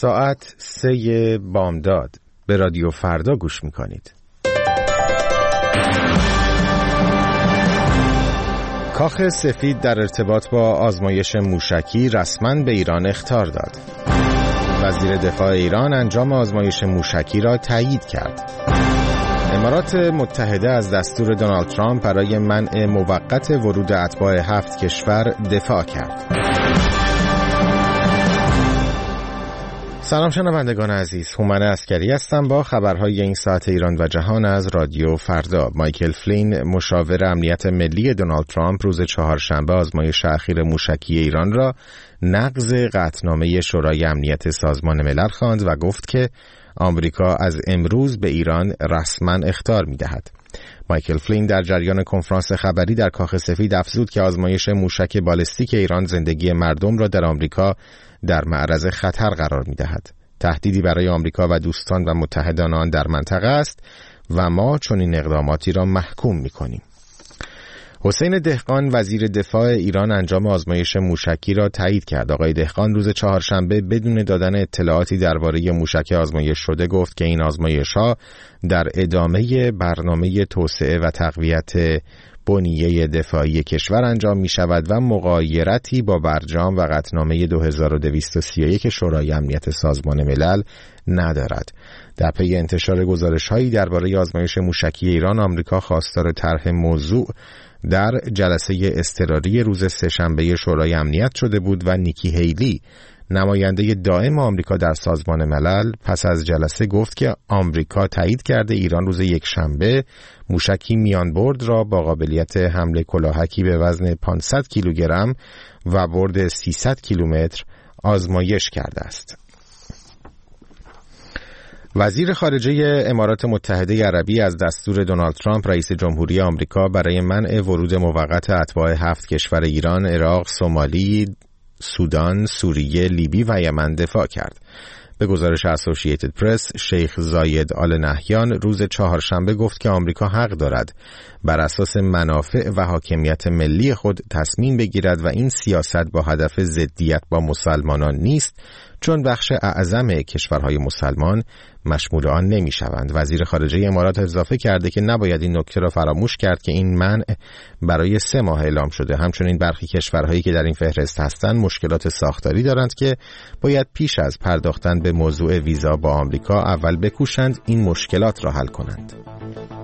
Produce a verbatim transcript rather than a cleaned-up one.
ساعت سه بامداد به رادیو فردا گوش میکنید. کاخ سفید در ارتباط با آزمایش موشکی رسما به ایران اخطار داد. وزیر دفاع ایران انجام آزمایش موشکی را تایید کرد. امارات متحده از دستور دونالد ترامپ برای منع موقت ورود اتباع هفت کشور دفاع کرد. سلام شنوندگان عزیز، هومن عسکری هستم با خبرهای این ساعت ایران و جهان از رادیو فردا. مایکل فلین مشاور امنیت ملی دونالد ترامپ روز چهارشنبه آزمایش اخیر موشکی ایران را نقض قطعنامه شورای امنیت سازمان ملل خواند و گفت که آمریکا از امروز به ایران رسما اخطار می‌دهد. مایکل فلین در جریان کنفرانس خبری در کاخ سفید افزود که آزمایش موشک بالستیک ایران زندگی مردم را در آمریکا در معرض خطر قرار می‌دهد. تهدیدی برای آمریکا و دوستان و متحدان آن در منطقه است و ما چنین اقداماتی را محکوم می‌کنیم. حسین دهقان وزیر دفاع ایران انجام آزمایش موشکی را تایید کرد. آقای دهقان روز چهارشنبه بدون دادن اطلاعاتی درباره موشک آزمایش شده گفت که این آزمایش‌ها در ادامه برنامه توسعه و تقویت بنیه دفاعی کشور انجام می شود و مغایرتی با برجام و قطعنامه دو هزار و دویست و سی و یک شورای امنیت سازمان ملل ندارد. در پی انتشار گزارش‌هایی درباره آزمایش موشکی ایران، آمریکا خواستار طرح موضوع در جلسه اضطراری روز سه‌شنبه شورای امنیت شده بود و نیکی هیلی نماینده دائم آمریکا در سازمان ملل پس از جلسه گفت که آمریکا تایید کرده ایران روز یکشنبه موشکی میان برد را با قابلیت حمل کلاهکی به وزن پانصد کیلوگرم و برد سیصد کیلومتر آزمایش کرده است. وزیر خارجه امارات متحده عربی از دستور دونالد ترامپ رئیس جمهوری آمریکا برای منع ورود موقت اتباع هفت کشور ایران، عراق، سومالی، سودان، سوریه، لیبی و یمن دفاع کرد. به گزارش اسوسییتد پرس، شیخ زاید آل نهیان روز چهارشنبه گفت که آمریکا حق دارد بر اساس منافع و حاکمیت ملی خود تصمیم بگیرد و این سیاست با هدف ضدیت با مسلمانان نیست، چون بخش اعظم کشورهای مسلمان مشمول آن نمی شوند. وزیر خارجه امارات اضافه کرده که نباید این نکته را فراموش کرد که این منع برای سه ماه اعلام شده. همچنین برخی کشورهایی که در این فهرست هستند مشکلات ساختاری دارند که باید پیش از پرداختن به موضوع ویزا با آمریکا اول بکوشند این مشکلات را حل کنند.